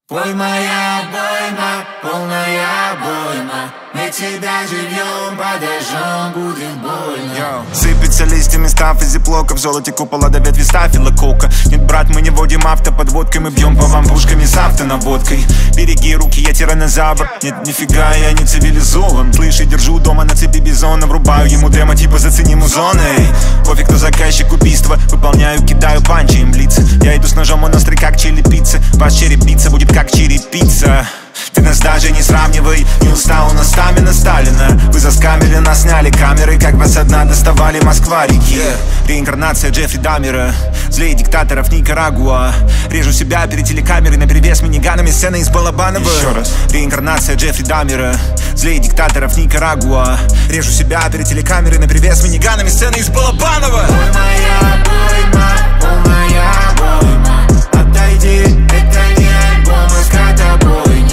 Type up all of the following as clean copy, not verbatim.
Пой моя обойма, полная обойма. Мы тебя живьем, подожжем, будет больно. Сыпется листьями став из зиплока, в золоте купола до ветви стафила кока. Нет, брат, мы не водим авто подводкой, мы бьем по вам пушками с автонаводкой. Береги руки, я тиранозавр. Нет, нифига, я не цивилизован. Слышь, я держу дома на цепи бизона, врубаю ему демо, типа зацени музоны. Пофиг, кто заказчик убийства, выполняю, кидаю панчи им в лица. Я иду с ножом, он острый, как чили пицца. Ваш черепица будет как черепица. Ты нас даже не сравнивай, не устал, у нас стамина Сталина. Вы заскамили, нас сняли камеры, как вас одна доставали москварики. Реинкарнация Джеффри Даммера, злее диктаторов Никарагуа. Режу себя перед телекамерой, наперевес миниганами, сцены из Балабанова. Еще раз. Реинкарнация Джеффри Даммера, злее диктаторов Никарагуа. Режу себя перед телекамерой, наперевес миниганами, сцены из Балабанова. Пой моя обойма, полная обойма. Отойди, это не альбом, а скотобойня.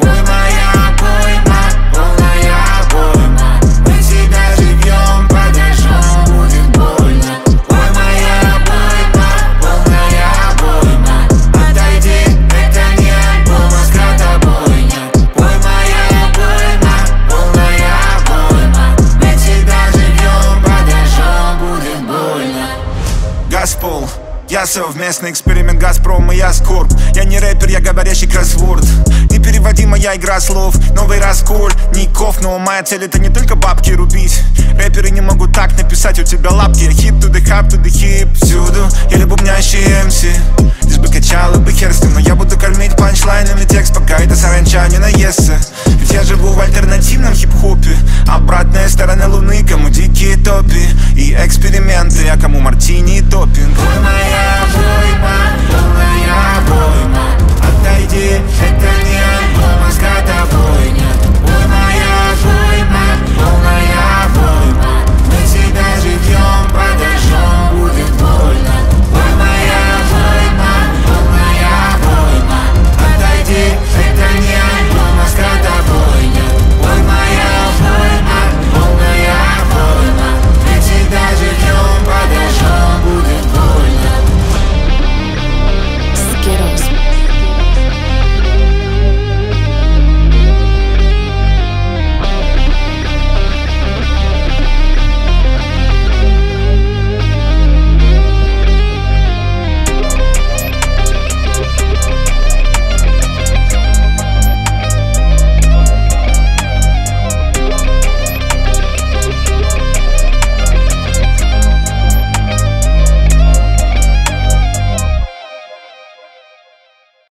Я совместный эксперимент Газпрома, я скорб. Я не рэпер, я говорящий кроссворд. Непереводимая игра слов, новый раскольников. Но моя цель это не только бабки рубить. Рэперы не могут так написать, у тебя лапки. Hip to the hop, to the hip. Всюду я бубнящий MC. Здесь бы качало бы хер с ним, но я буду кормить панчлайнами текст, пока эта саранча не наестся. Ведь я живу в альтернативном хип-хопе. Обратная сторона луны, кому дикие топи и эксперименты, а кому мартини и топинг.